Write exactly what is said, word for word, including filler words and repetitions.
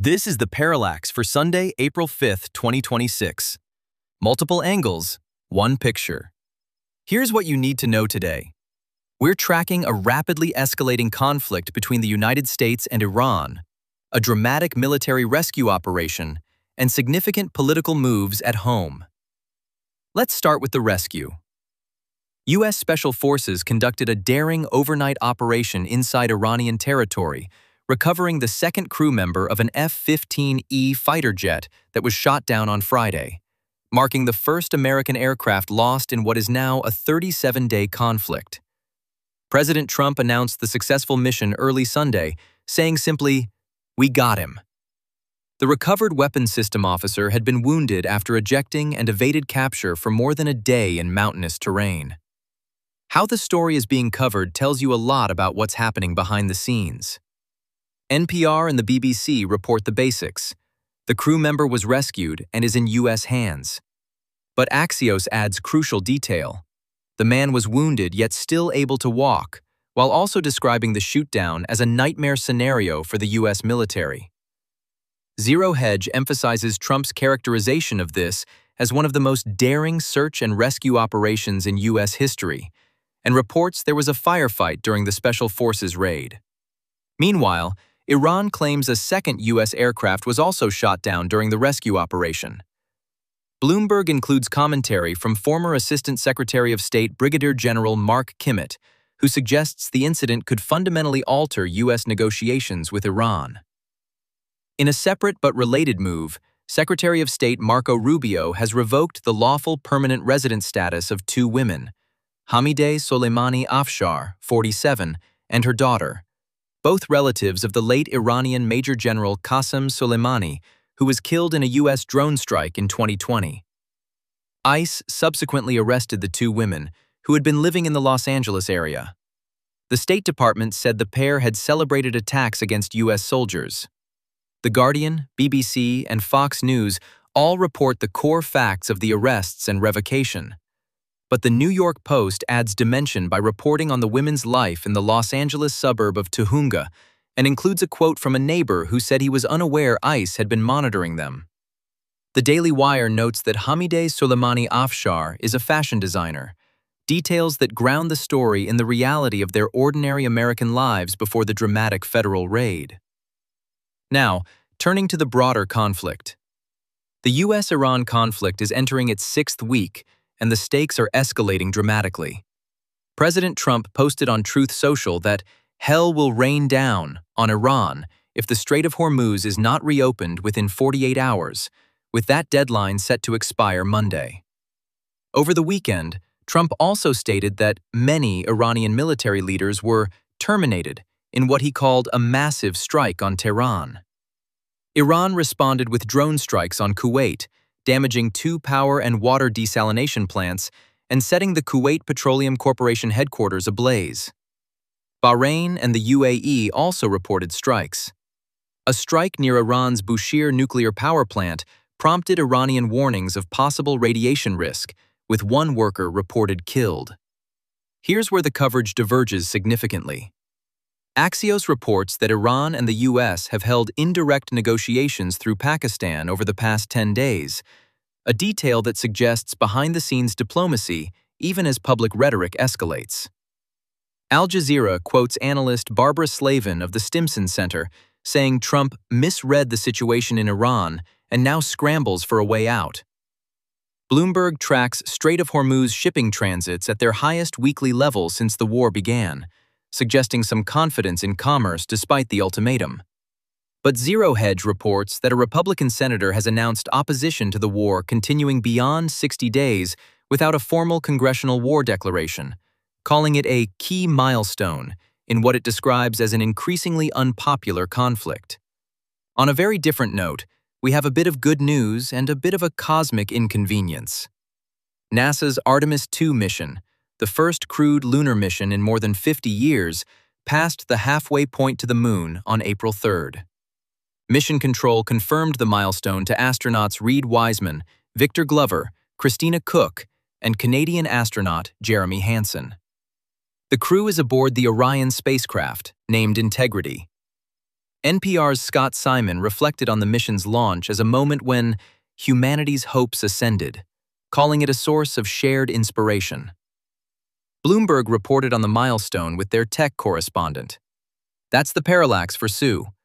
This is the Parallax for Sunday, April fifth, twenty twenty-six. Multiple angles, one picture. Here's what you need to know today. We're tracking a rapidly escalating conflict between the United States and Iran, a dramatic military rescue operation, and significant political moves at home. Let's start with the rescue. U S Special Forces conducted a daring overnight operation inside Iranian territory, recovering the second crew member of an F fifteen E fighter jet that was shot down on Friday, marking the first American aircraft lost in what is now a thirty-seven day conflict. President Trump announced the successful mission early Sunday, saying simply, "We got him." The recovered weapons system officer had been wounded after ejecting and evaded capture for more than a day in mountainous terrain. How the story is being covered tells you a lot about what's happening behind the scenes. N P R and the B B C report the basics. The crew member was rescued and is in U S hands. But Axios adds crucial detail. The man was wounded yet still able to walk, while also describing the shootdown as a nightmare scenario for the U S military. Zero Hedge emphasizes Trump's characterization of this as one of the most daring search and rescue operations in U S history, and reports there was a firefight during the Special Forces raid. Meanwhile, Iran claims a second U S aircraft was also shot down during the rescue operation. Bloomberg includes commentary from former Assistant Secretary of State Brigadier General Mark Kimmitt, who suggests the incident could fundamentally alter U S negotiations with Iran. In a separate but related move, Secretary of State Marco Rubio has revoked the lawful permanent resident status of two women, Hamideh Soleimani Afshar, forty-seven, and her daughter, both relatives of the late Iranian Major General Qasem Soleimani, who was killed in a U S drone strike in twenty twenty. ICE subsequently arrested the two women, who had been living in the Los Angeles area. The State Department said the pair had celebrated attacks against U S soldiers. The Guardian, B B C, and Fox News all report the core facts of the arrests and revocation. But the New York Post adds dimension by reporting on the women's life in the Los Angeles suburb of Tujunga and includes a quote from a neighbor who said he was unaware ICE had been monitoring them. The Daily Wire notes that Hamideh Soleimani Afshar is a fashion designer, details that ground the story in the reality of their ordinary American lives before the dramatic federal raid. Now, turning to the broader conflict. The U S Iran conflict is entering its sixth week, and the stakes are escalating dramatically. President Trump posted on Truth Social that hell will rain down on Iran if the Strait of Hormuz is not reopened within forty-eight hours, with that deadline set to expire Monday. Over the weekend, Trump also stated that many Iranian military leaders were terminated in what he called a massive strike on Tehran. Iran responded with drone strikes on Kuwait, damaging two power and water desalination plants and setting the Kuwait Petroleum Corporation headquarters ablaze. Bahrain and the U A E also reported strikes. A strike near Iran's Bushehr nuclear power plant prompted Iranian warnings of possible radiation risk, with one worker reported killed. Here's where the coverage diverges significantly. Axios reports that Iran and the U S have held indirect negotiations through Pakistan over the past ten days, a detail that suggests behind-the-scenes diplomacy even as public rhetoric escalates. Al Jazeera quotes analyst Barbara Slavin of the Stimson Center, saying Trump misread the situation in Iran and now scrambles for a way out. Bloomberg tracks Strait of Hormuz shipping transits at their highest weekly level since the war began, suggesting some confidence in commerce despite the ultimatum. But Zero Hedge reports that a Republican senator has announced opposition to the war continuing beyond sixty days without a formal congressional war declaration, calling it a key milestone in what it describes as an increasingly unpopular conflict. On a very different note, we have a bit of good news and a bit of a cosmic inconvenience. NASA's Artemis two mission, the first crewed lunar mission in more than fifty years, passed the halfway point to the moon on April third. Mission Control confirmed the milestone to astronauts Reed Wiseman, Victor Glover, Christina Cook, and Canadian astronaut Jeremy Hansen. The crew is aboard the Orion spacecraft, named Integrity. N P R's Scott Simon reflected on the mission's launch as a moment when humanity's hopes ascended, calling it a source of shared inspiration. Bloomberg reported on the milestone with their tech correspondent. That's the parallax for Sue,